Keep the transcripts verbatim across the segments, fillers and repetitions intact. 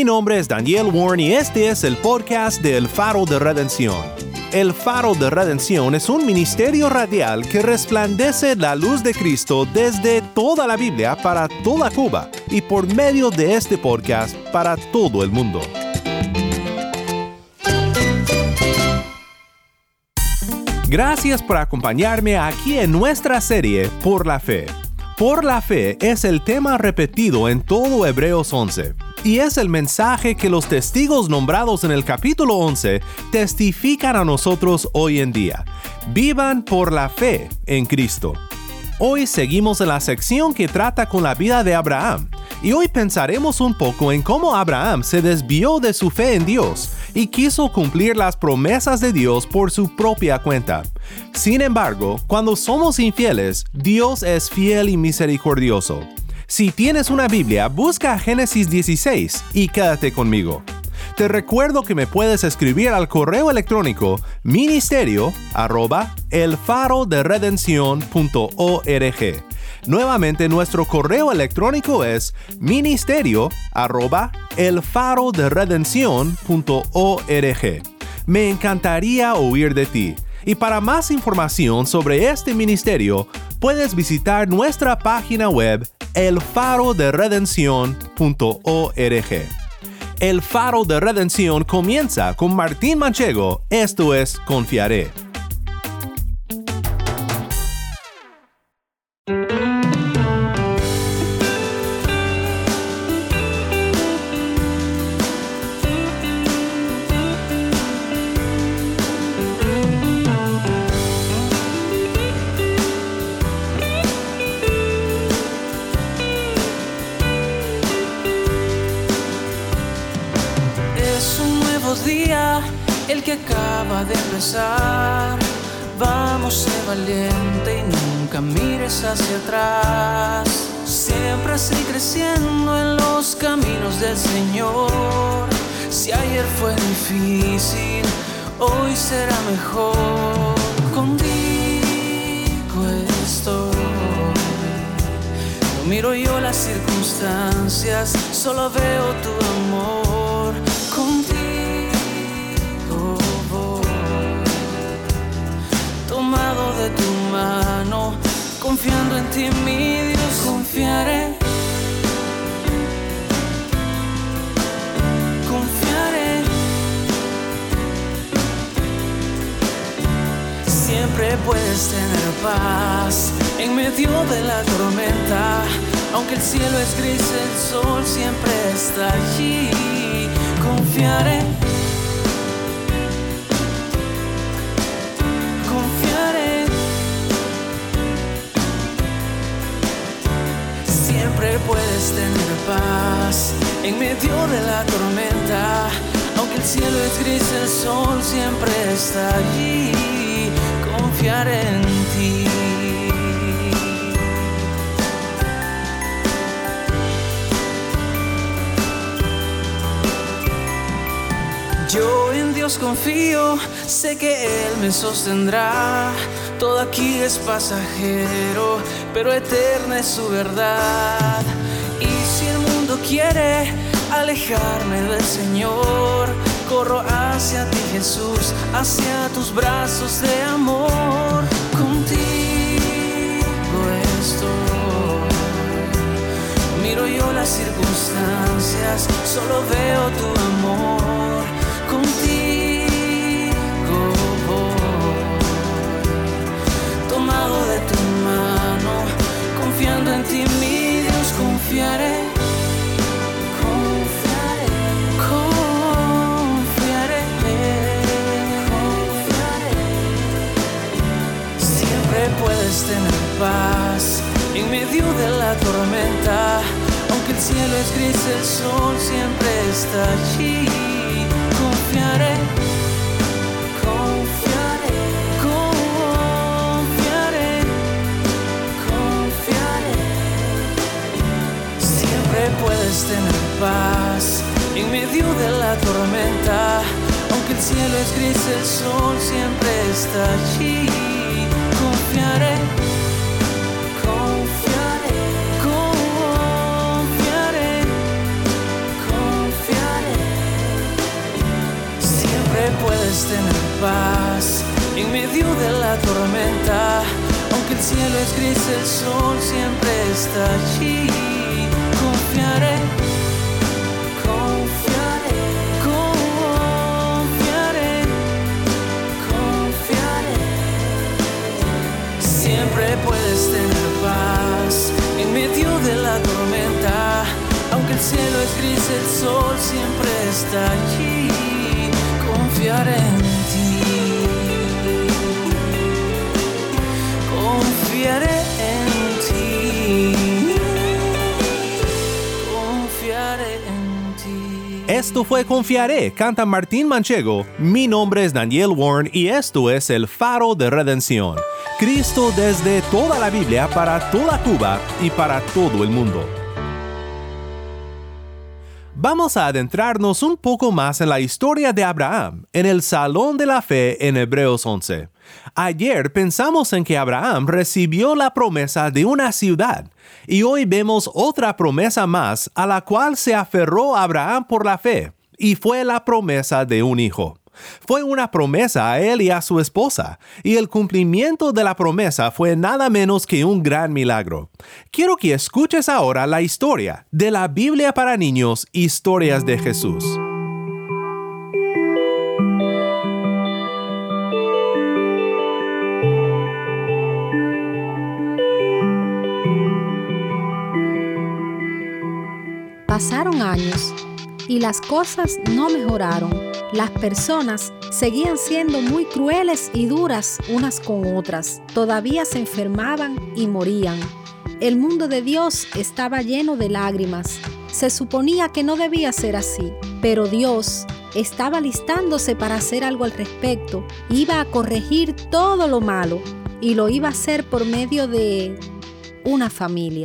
Mi nombre es Daniel Warren y este es el podcast de El Faro de Redención. El Faro de Redención es un ministerio radial que resplandece la luz de Cristo desde toda la Biblia para toda Cuba y por medio de este podcast para todo el mundo. Gracias por acompañarme aquí en nuestra serie Por la Fe. Por la Fe es el tema repetido en todo Hebreos once. Y es el mensaje que los testigos nombrados en el capítulo once testifican a nosotros hoy en día. Vivan por la fe en Cristo. Hoy seguimos en la sección que trata con la vida de Abraham. Y hoy pensaremos un poco en cómo Abraham se desvió de su fe en Dios y quiso cumplir las promesas de Dios por su propia cuenta. Sin embargo, cuando somos infieles, Dios es fiel y misericordioso. Si tienes una Biblia, busca Génesis dieciséis y quédate conmigo. Te recuerdo que me puedes escribir al correo electrónico ministerio arroba elfaroderedencion.org. Nuevamente, nuestro correo electrónico es ministerio arroba elfaroderedencion.org. Me encantaría oír de ti. Y para más información sobre este ministerio, puedes visitar nuestra página web el faro de redención punto org. El Faro de Redención comienza con Martín Manchego, esto es Confiaré. El que acaba de empezar, vamos, sé valiente y nunca mires hacia atrás. Siempre así creciendo en los caminos del Señor. Si ayer fue difícil, hoy será mejor. Contigo estoy. No miro yo las circunstancias, solo veo tu amor. Contigo tomado de tu mano, confiando en ti, mi Dios, confiaré. Confiaré. Siempre puedes tener paz en medio de la tormenta. Aunque el cielo es gris, el sol siempre está allí. Confiaré. Siempre puedes tener paz en medio de la tormenta. Aunque el cielo es gris, el sol siempre está allí. Confiaré en ti. Yo en Dios confío, sé que Él me sostendrá. Todo aquí es pasajero, pero eterna es su verdad. Y si el mundo quiere alejarme del Señor, corro hacia ti, Jesús, hacia tus brazos de amor. Contigo estoy. Miro yo las circunstancias, solo veo tu amor. Contigo voy, tomado de tu mano, confiando en ti, mi Dios, confiaré. Confiaré, confiaré, confiaré. Siempre puedes tener paz en medio de la tormenta. Aunque el cielo es gris, el sol siempre está allí. Confiaré, confiaré, confiaré, confiaré. Siempre puedes tener paz en medio de la tormenta. Aunque el cielo es gris, el sol siempre está allí. Confiaré. Confiaré, confiaré, confiaré. puedes tener paz en medio de la tormenta. Aunque el cielo es gris, el sol siempre está allí. Confiaré, confiaré, confiaré, confiaré. Siempre puedes tener paz en medio de la tormenta. Aunque el cielo es gris, el sol siempre está allí. Confiaré en ti. Confiaré en ti. Confiaré en ti. Esto fue Confiaré, canta Martín Manchego. Mi nombre es Daniel Warren y esto es El Faro de Redención. Cristo desde toda la Biblia para toda Cuba y para todo el mundo. Vamos a adentrarnos un poco más en la historia de Abraham, en el Salón de la Fe en Hebreos once. Ayer pensamos en que Abraham recibió la promesa de una ciudad, y hoy vemos otra promesa más a la cual se aferró Abraham por la fe, y fue la promesa de un hijo. Fue una promesa a él y a su esposa, y el cumplimiento de la promesa fue nada menos que un gran milagro. Quiero que escuches ahora la historia de la Biblia para niños, Historias de Jesús. Pasaron años y las cosas no mejoraron. Las personas seguían siendo muy crueles y duras unas con otras. Todavía se enfermaban y morían. El mundo de Dios estaba lleno de lágrimas. Se suponía que no debía ser así, pero Dios estaba listándose para hacer algo al respecto. Iba a corregir todo lo malo y lo iba a hacer por medio de una familia.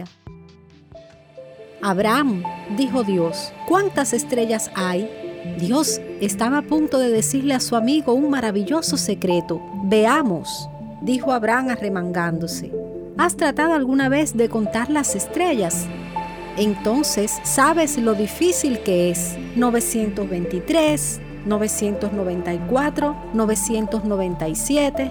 Abraham, dijo Dios, ¿cuántas estrellas hay? Dios estaba a punto de decirle a su amigo un maravilloso secreto. Veamos, dijo Abraham arremangándose. ¿Has tratado alguna vez de contar las estrellas? Entonces sabes lo difícil que es. novecientos veintitrés, novecientos noventa y cuatro, novecientos noventa y siete.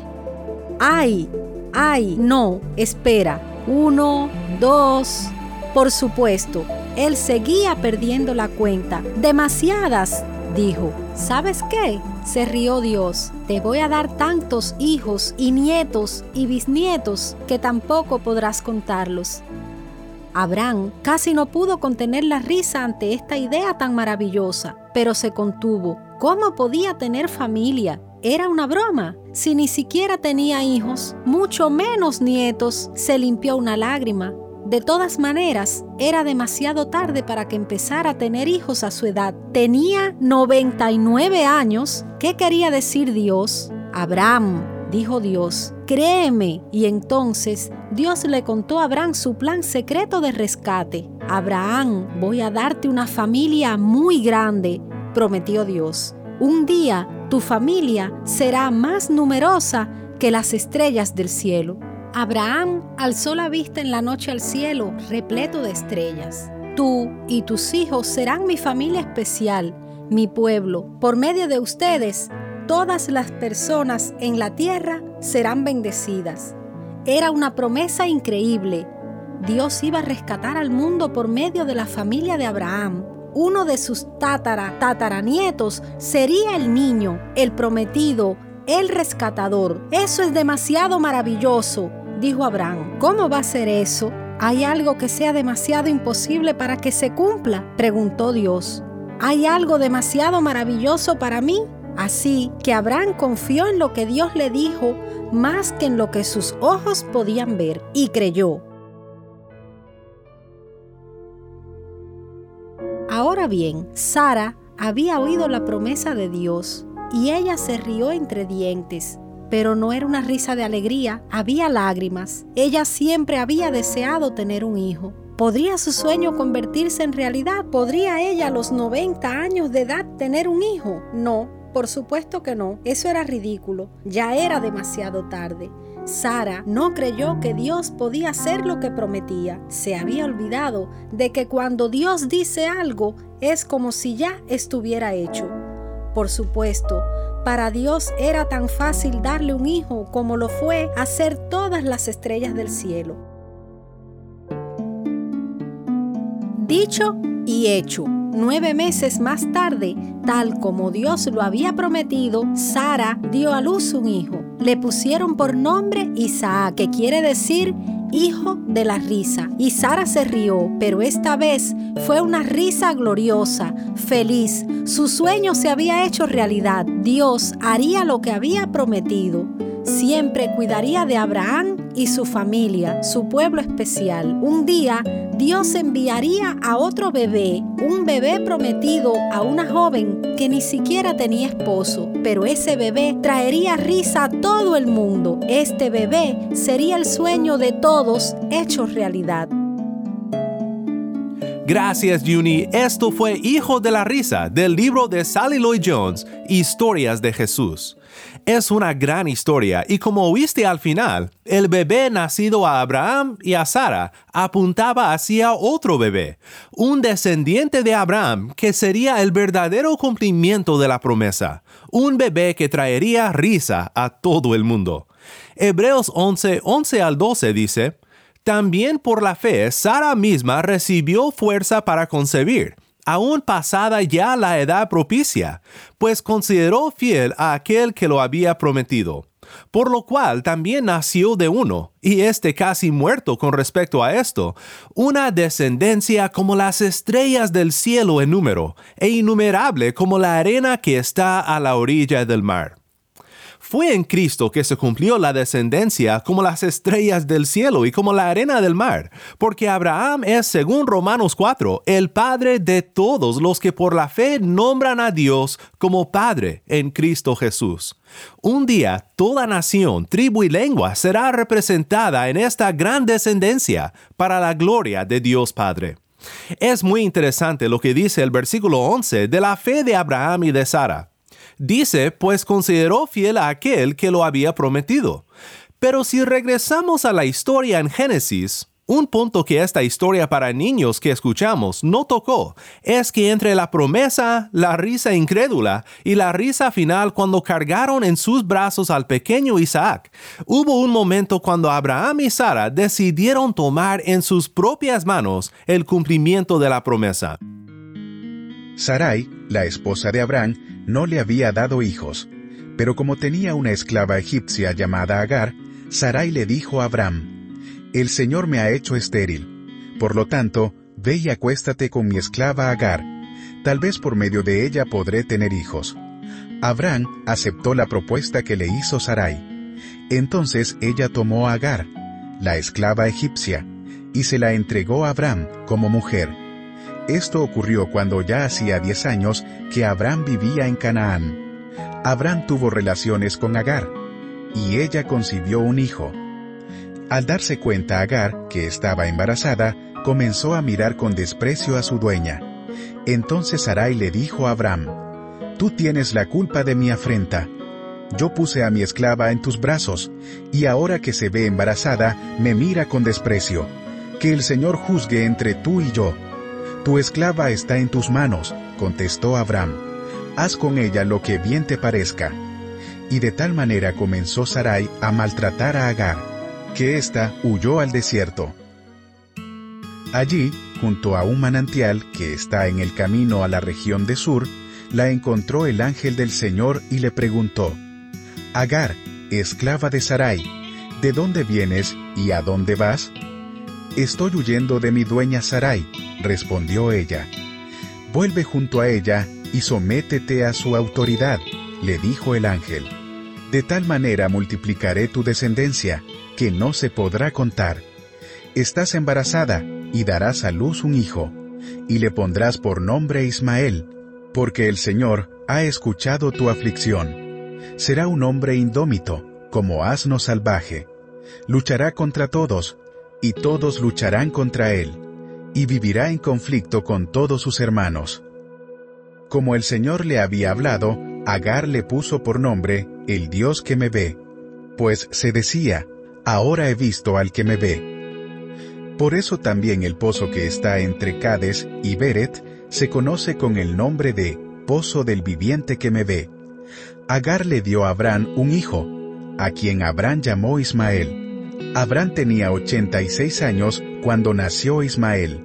¡Ay! ¡Ay! No, espera. Uno, dos... Por supuesto, él seguía perdiendo la cuenta. ¡Demasiadas!, dijo. ¿Sabes qué?, se rió Dios. Te voy a dar tantos hijos y nietos y bisnietos que tampoco podrás contarlos. Abraham casi no pudo contener la risa ante esta idea tan maravillosa, pero se contuvo. ¿Cómo podía tener familia? Era una broma. Si ni siquiera tenía hijos, mucho menos nietos, se limpió una lágrima. De todas maneras, era demasiado tarde para que empezara a tener hijos a su edad. Tenía noventa y nueve años. ¿Qué quería decir Dios? Abraham, dijo Dios, créeme. Y entonces Dios le contó a Abraham su plan secreto de rescate. Abraham, voy a darte una familia muy grande, prometió Dios. Un día tu familia será más numerosa que las estrellas del cielo. Abraham alzó la vista en la noche al cielo, repleto de estrellas. Tú y tus hijos serán mi familia especial, mi pueblo. Por medio de ustedes, todas las personas en la tierra serán bendecidas. Era una promesa increíble. Dios iba a rescatar al mundo por medio de la familia de Abraham. Uno de sus tátara, tataranietos sería el niño, el prometido, el rescatador. Eso es demasiado maravilloso, dijo Abraham. ¿Cómo va a ser eso? ¿Hay algo que sea demasiado imposible para que se cumpla?, preguntó Dios. ¿Hay algo demasiado maravilloso para mí? Así que Abraham confió en lo que Dios le dijo más que en lo que sus ojos podían ver, y creyó. Ahora bien, Sara había oído la promesa de Dios y ella se rió entre dientes. Pero no era una risa de alegría, había lágrimas. Ella siempre había deseado tener un hijo. ¿Podría su sueño convertirse en realidad? ¿Podría ella a los noventa años de edad tener un hijo? No, por supuesto que no. Eso era ridículo. Ya era demasiado tarde. Sara no creyó que Dios podía hacer lo que prometía. Se había olvidado de que cuando Dios dice algo, es como si ya estuviera hecho. Por supuesto, Para Dios era tan fácil darle un hijo como lo fue hacer todas las estrellas del cielo. Dicho y hecho. Nueve meses más tarde, tal como Dios lo había prometido, Sara dio a luz un hijo. Le pusieron por nombre Isaac, que quiere decir hijo de la risa. Y Sara se rió, pero esta vez fue una risa gloriosa, feliz. Su sueño se había hecho realidad. Dios haría lo que había prometido. Siempre cuidaría de Abraham y su familia, su pueblo especial. Un día, Dios enviaría a otro bebé, un bebé prometido a una joven que ni siquiera tenía esposo, pero ese bebé traería risa a todo el mundo. Este bebé sería el sueño de todos hecho realidad. Gracias, Juni. Esto fue Hijo de la Risa, del libro de Sally Lloyd Jones, Historias de Jesús. Es una gran historia y como oíste al final, el bebé nacido a Abraham y a Sara apuntaba hacia otro bebé, un descendiente de Abraham que sería el verdadero cumplimiento de la promesa, un bebé que traería risa a todo el mundo. Hebreos once, once al doce dice: También por la fe, Sara misma recibió fuerza para concebir, aún pasada ya la edad propicia, pues consideró fiel a aquel que lo había prometido. Por lo cual también nació de uno, y este casi muerto con respecto a esto, una descendencia como las estrellas del cielo en número, e innumerable como la arena que está a la orilla del mar. Fue en Cristo que se cumplió la descendencia como las estrellas del cielo y como la arena del mar, porque Abraham es, según Romanos cuatro, el padre de todos los que por la fe nombran a Dios como Padre en Cristo Jesús. Un día, toda nación, tribu y lengua será representada en esta gran descendencia para la gloria de Dios Padre. Es muy interesante lo que dice el versículo once de la fe de Abraham y de Sara. Dice, pues consideró fiel a aquel que lo había prometido. Pero si regresamos a la historia en Génesis, un punto que esta historia para niños que escuchamos no tocó es que entre la promesa, la risa incrédula y la risa final cuando cargaron en sus brazos al pequeño Isaac, hubo un momento cuando Abraham y Sara decidieron tomar en sus propias manos el cumplimiento de la promesa. Sarai, la esposa de Abraham, no le había dado hijos, pero como tenía una esclava egipcia llamada Agar, Sarai le dijo a Abraham: El Señor me ha hecho estéril, por lo tanto, ve y acuéstate con mi esclava Agar, tal vez por medio de ella podré tener hijos. Abraham aceptó la propuesta que le hizo Sarai. Entonces ella tomó a Agar, la esclava egipcia, y se la entregó a Abraham como mujer. Esto ocurrió cuando ya hacía diez años que Abraham vivía en Canaán. Abraham tuvo relaciones con Agar, y ella concibió un hijo. Al darse cuenta Agar que estaba embarazada, comenzó a mirar con desprecio a su dueña. Entonces Sarai le dijo a Abraham: Tú tienes la culpa de mi afrenta. Yo puse a mi esclava en tus brazos, y ahora que se ve embarazada, me mira con desprecio. Que el Señor juzgue entre tú y yo. Tu esclava está en tus manos, contestó Abraham. Haz con ella lo que bien te parezca. Y de tal manera comenzó Sarai a maltratar a Agar, que ésta huyó al desierto. Allí, junto a un manantial que está en el camino a la región de Sur, la encontró el ángel del Señor y le preguntó: Agar, esclava de Sarai, ¿de dónde vienes y a dónde vas? Estoy huyendo de mi dueña Sarai, respondió ella. Vuelve junto a ella y sométete a su autoridad, le dijo el ángel. De tal manera multiplicaré tu descendencia, que no se podrá contar. Estás embarazada y darás a luz un hijo, y le pondrás por nombre Ismael, porque el Señor ha escuchado tu aflicción. Será un hombre indómito, como asno salvaje. Luchará contra todos, y todos lucharán contra él, y vivirá en conflicto con todos sus hermanos. Como el Señor le había hablado, Agar le puso por nombre el Dios que me ve, pues se decía: ahora he visto al que me ve. Por eso también el pozo que está entre Cades y Beret se conoce con el nombre de Pozo del Viviente que me ve. Agar le dio a Abraham un hijo, a quien Abraham llamó Ismael. Abraham tenía ochenta y seis años cuando nació Ismael.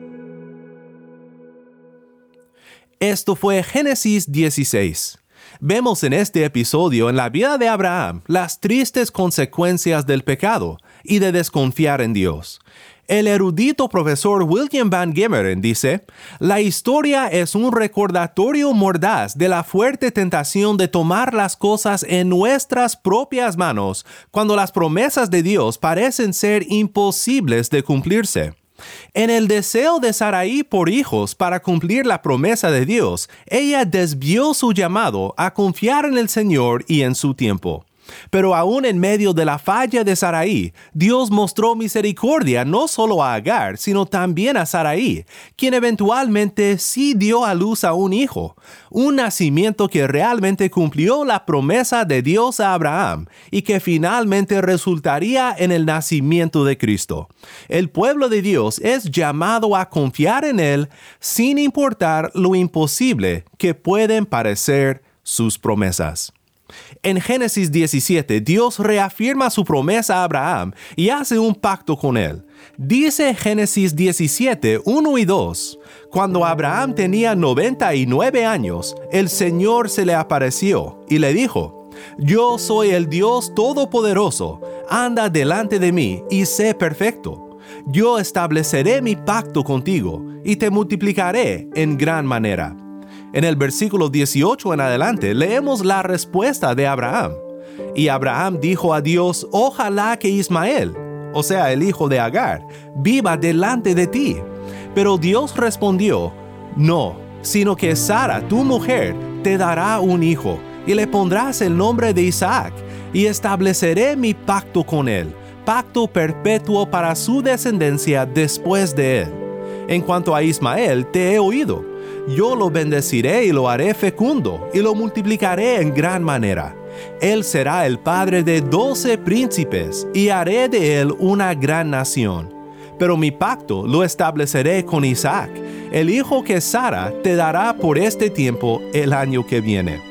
Esto fue Génesis dieciséis. Vemos en este episodio en la vida de Abraham las tristes consecuencias del pecado y de desconfiar en Dios. El erudito profesor William Van Gemeren dice, la historia es un recordatorio mordaz de la fuerte tentación de tomar las cosas en nuestras propias manos cuando las promesas de Dios parecen ser imposibles de cumplirse. En el deseo de Sarai por hijos para cumplir la promesa de Dios, ella desvió su llamado a confiar en el Señor y en su tiempo. Pero aún en medio de la falla de Sarai, Dios mostró misericordia no solo a Agar, sino también a Sarai, quien eventualmente sí dio a luz a un hijo, un nacimiento que realmente cumplió la promesa de Dios a Abraham y que finalmente resultaría en el nacimiento de Cristo. El pueblo de Dios es llamado a confiar en Él sin importar lo imposible que pueden parecer sus promesas. En Génesis diecisiete, Dios reafirma su promesa a Abraham y hace un pacto con él. Dice Génesis diecisiete, uno y dos, cuando Abraham tenía noventa y nueve años, el Señor se le apareció y le dijo, yo soy el Dios Todopoderoso, anda delante de mí y sé perfecto. Yo estableceré mi pacto contigo y te multiplicaré en gran manera. En el versículo dieciocho en adelante leemos la respuesta de Abraham. Y Abraham dijo a Dios, ojalá que Ismael, o sea, el hijo de Agar, viva delante de ti. Pero Dios respondió, no, sino que Sara, tu mujer, te dará un hijo, y le pondrás el nombre de Isaac, y estableceré mi pacto con él, pacto perpetuo para su descendencia después de él. En cuanto a Ismael, te he oído. Yo lo bendeciré y lo haré fecundo, y lo multiplicaré en gran manera. Él será el padre de doce príncipes, y haré de él una gran nación. Pero mi pacto lo estableceré con Isaac, el hijo que Sara te dará por este tiempo el año que viene.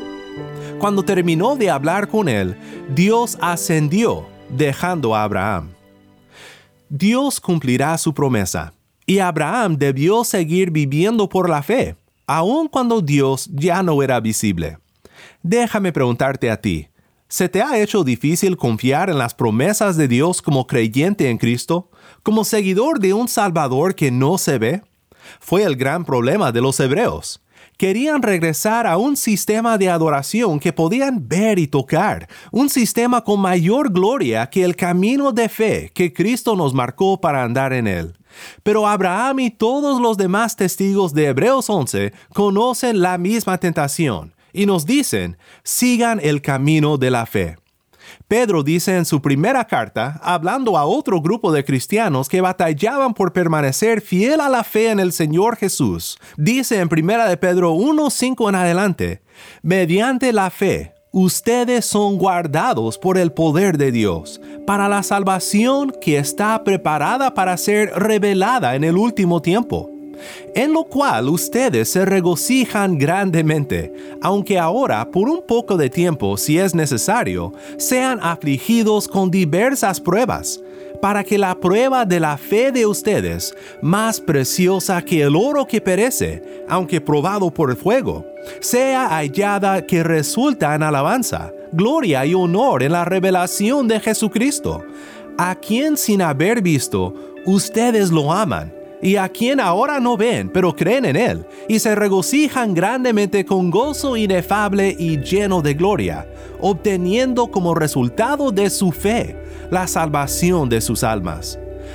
Cuando terminó de hablar con él, Dios ascendió, dejando a Abraham. Dios cumplirá su promesa. Y Abraham debió seguir viviendo por la fe, aun cuando Dios ya no era visible. Déjame preguntarte a ti, ¿se te ha hecho difícil confiar en las promesas de Dios como creyente en Cristo, como seguidor de un Salvador que no se ve? Fue el gran problema de los hebreos. Querían regresar a un sistema de adoración que podían ver y tocar, un sistema con mayor gloria que el camino de fe que Cristo nos marcó para andar en él. Pero Abraham y todos los demás testigos de Hebreos once conocen la misma tentación y nos dicen, sigan el camino de la fe. Pedro dice en su primera carta, hablando a otro grupo de cristianos que batallaban por permanecer fiel a la fe en el Señor Jesús, dice en primera de Pedro uno cinco en adelante, mediante la fe, ustedes son guardados por el poder de Dios, para la salvación que está preparada para ser revelada en el último tiempo, en lo cual ustedes se regocijan grandemente, aunque ahora por un poco de tiempo, si es necesario, sean afligidos con diversas pruebas, para que la prueba de la fe de ustedes, más preciosa que el oro que perece, aunque probado por el fuego, sea hallada que resulta en alabanza, gloria y honor en la revelación de Jesucristo, a quien sin haber visto, ustedes lo aman, y a quien ahora no ven, pero creen en Él, y se regocijan grandemente con gozo inefable y lleno de gloria, obteniendo como resultado de su fe la salvación de sus almas.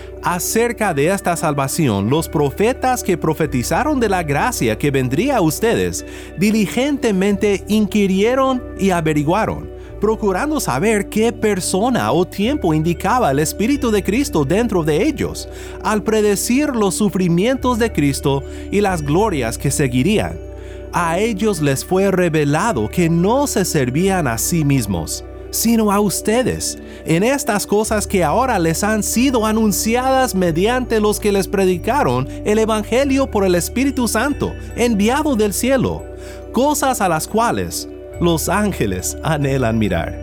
Acerca de esta salvación, los profetas que profetizaron de la gracia que vendría a ustedes, diligentemente inquirieron y averiguaron, procurando saber qué persona o tiempo indicaba el Espíritu de Cristo dentro de ellos, al predecir los sufrimientos de Cristo y las glorias que seguirían. A ellos les fue revelado que no se servían a sí mismos, sino a ustedes, en estas cosas que ahora les han sido anunciadas mediante los que les predicaron el Evangelio por el Espíritu Santo, enviado del cielo, cosas a las cuales, los ángeles anhelan mirar.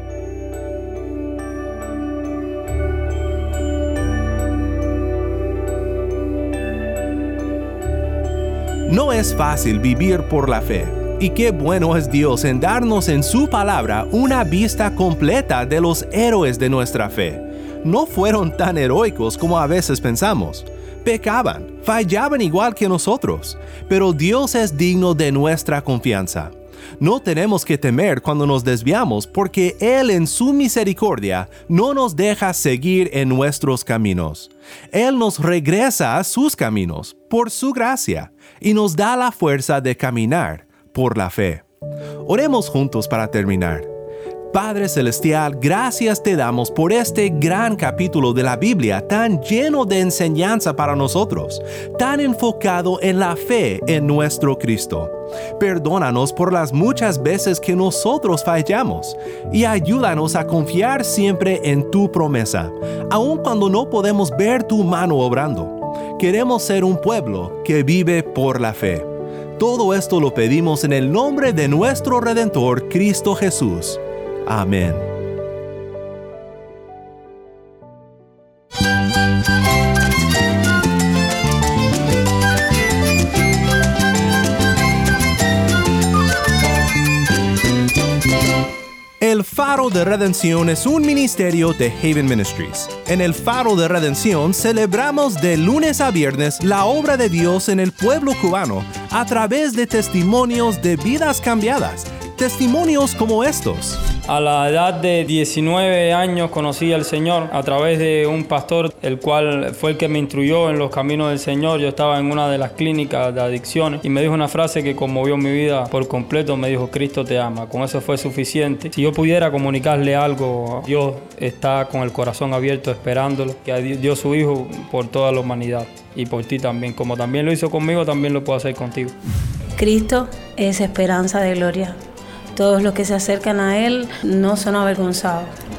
No es fácil vivir por la fe, y qué bueno es Dios en darnos en su palabra una vista completa de los héroes de nuestra fe. No fueron tan heroicos como a veces pensamos. Pecaban, fallaban igual que nosotros, pero Dios es digno de nuestra confianza. No tenemos que temer cuando nos desviamos porque Él en su misericordia no nos deja seguir en nuestros caminos. Él nos regresa a sus caminos por su gracia y nos da la fuerza de caminar por la fe. Oremos juntos para terminar. Padre Celestial, gracias te damos por este gran capítulo de la Biblia tan lleno de enseñanza para nosotros, tan enfocado en la fe en nuestro Cristo. Perdónanos por las muchas veces que nosotros fallamos y ayúdanos a confiar siempre en tu promesa, aun cuando no podemos ver tu mano obrando. Queremos ser un pueblo que vive por la fe. Todo esto lo pedimos en el nombre de nuestro Redentor, Cristo Jesús. Amén. El Faro de Redención es un ministerio de Haven Ministries. En el Faro de Redención celebramos de lunes a viernes la obra de Dios en el pueblo cubano a través de testimonios de vidas cambiadas. Testimonios como estos. A la edad de diecinueve años conocí al Señor a través de un pastor, el cual fue el que me instruyó en los caminos del Señor. Yo estaba en una de las clínicas de adicciones y me dijo una frase que conmovió mi vida por completo. Me dijo: Cristo te ama. Con eso fue suficiente. Si yo pudiera comunicarle algo, Dios está con el corazón abierto esperándolo, que dio su Hijo por toda la humanidad y por ti también. Como también lo hizo conmigo, también lo puedo hacer contigo. Cristo es esperanza de gloria. Todos los que se acercan a Él no son avergonzados.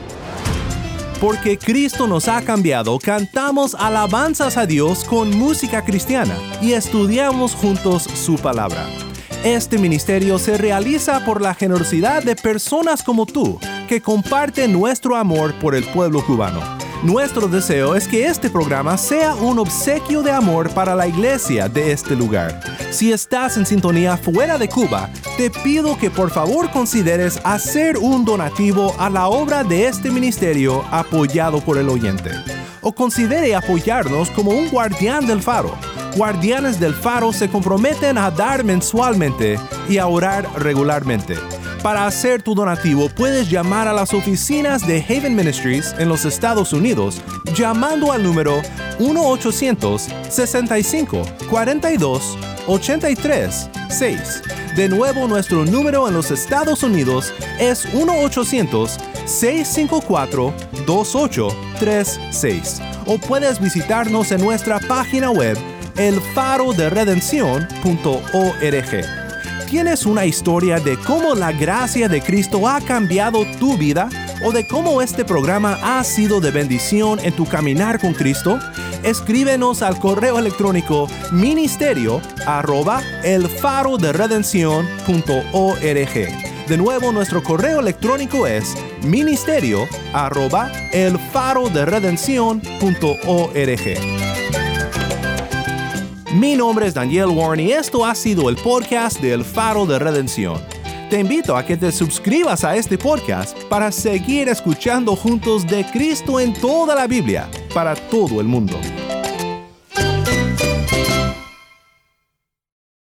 Porque Cristo nos ha cambiado, cantamos alabanzas a Dios con música cristiana y estudiamos juntos su palabra. Este ministerio se realiza por la generosidad de personas como tú, que comparten nuestro amor por el pueblo cubano. Nuestro deseo es que este programa sea un obsequio de amor para la iglesia de este lugar. Si estás en sintonía fuera de Cuba, te pido que por favor consideres hacer un donativo a la obra de este ministerio apoyado por el oyente. O considere apoyarnos como un guardián del faro. Guardianes del Faro se comprometen a dar mensualmente y a orar regularmente. Para hacer tu donativo, puedes llamar a las oficinas de Haven Ministries en los Estados Unidos llamando al número uno ochocientos sesenta y cinco cuarenta y dos ochenta y tres seis. De nuevo, nuestro número en los Estados Unidos es uno ochocientos seiscientos cincuenta y cuatro veintiocho treinta y seis. O puedes visitarnos en nuestra página web el faro de redención punto org. ¿Tienes una historia de cómo la gracia de Cristo ha cambiado tu vida o de cómo este programa ha sido de bendición en tu caminar con Cristo? Escríbenos al correo electrónico ministerio arroba el faro de redención punto org. De nuevo, nuestro correo electrónico es ministerio arroba el faro de redención punto org. Mi nombre es Daniel Warren y esto ha sido el podcast de El Faro de Redención. Te invito a que te suscribas a este podcast para seguir escuchando juntos de Cristo en toda la Biblia, para todo el mundo.